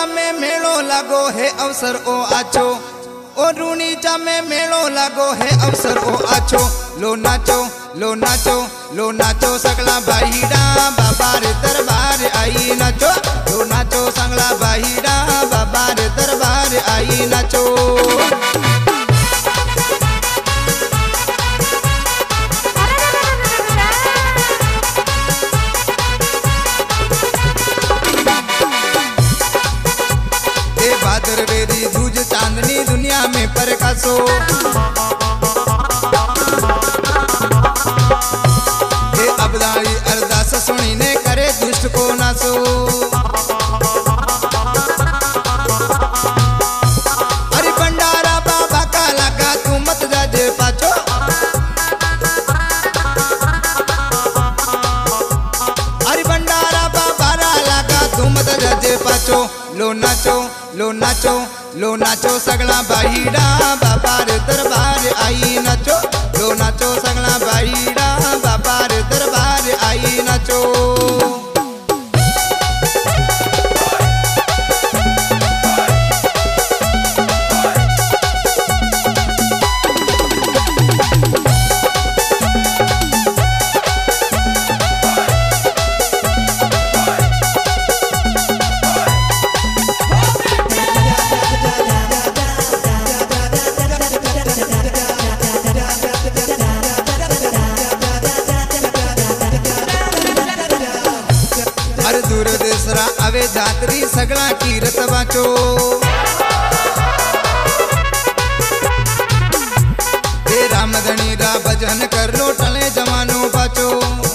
में मेलो लागो है अवसर ओ आछो, ओ रूनी में मेलो लागो है अवसर ओ आछो। लो नाचो लो नाचो लो नाचो सगला भाईड़ा बाबा रे दरबार आई नाचो। लो नाचो सगला भाईड़ा बाबा रे दरबार आई नाचो। भादरवेदी दूज चांदनी दुनिया में प्रकाशो। हे अबदाई अरदास सुनी ने करे दुष्ट को नासो। अरे भंडारा बाबा का लगा तू मत जाजे पाछो। अरे भंडारा बाबा लगा तू मत जाजे पाछो। लो नाचो लो नाचो लो नाचो सगला भाईड़ा बाबा रे दरबार आई नाचो। लो नाचो सगला भाईड़ा बाबा रे दरबार आई नाचो। दूर देसरा अवे जातरी सगला कीरत बाचो। हे रामधनी रा भजन कर लो टले जवानो बाचो।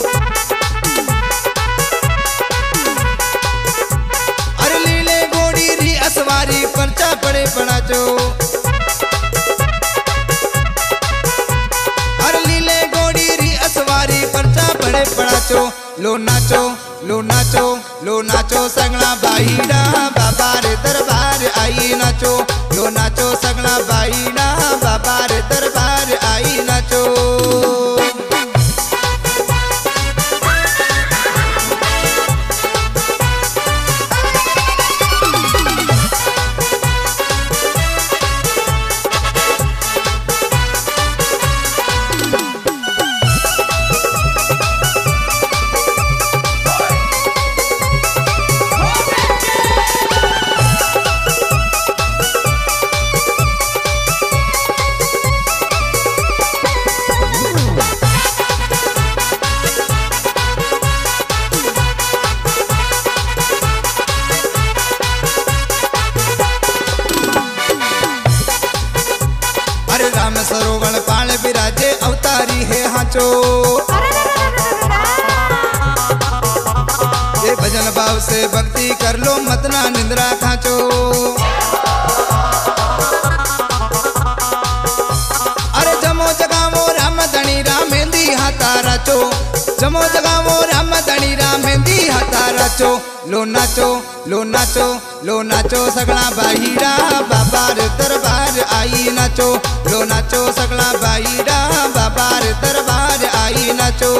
अरे लीले गोड़ी री असवारी पर्चा पड़े पड़ाचो। अरे लीले गोड़ी री असवारी पर्चा पड़े पड़ाचो। लो नाचो लो नाचो लो नाचो सगला भाईड़ा बाबा रे दरबार आई नाचो। लो नाचो सगला भाईड़ा बाबा रे दरबार आई नाचो। राम सरोवर पाल विराजे अवतारी है हाचो। ये भजन भाव से भक्ति कर लो मतना निंद्रा खाचो। अरे जमो जगावो राम धनी राम मेहंदी हाथा राचो। जमो जगावो राम धनी राम मेहंदी हाथा राचो। लो नाचो लो नाचो लो नाचो सगला भाईड़ा बाबा रे दरबार आई नाचो। लो नाचो सगला भाईड़ा बाबा रे दरबार आई नाचो।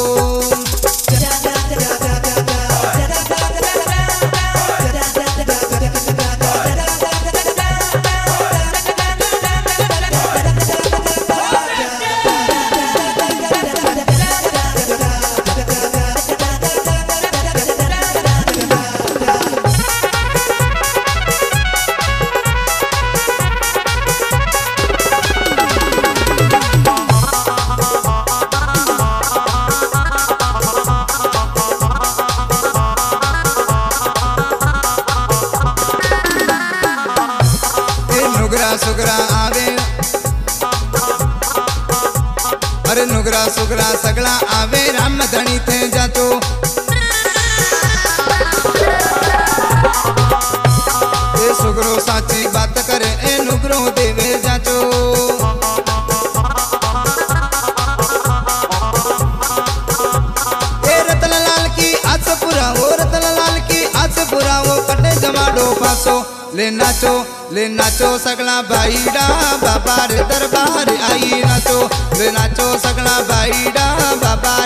सुगरा आवे अरे नुगरा सुगरा सगला आवे राम धनी थे जाचो। ए सुगरो साची बात करे ए नुगरो देवे जाचो। ए रतनलाल की आस पूरा हो रतनलाल की आस पूरा हो पटे जमाडो फासो। ले नाचो सगला भाईड़ा बाबा रे दरबार आई नाचो। ले नाचो सगला भाईड़ा बाबा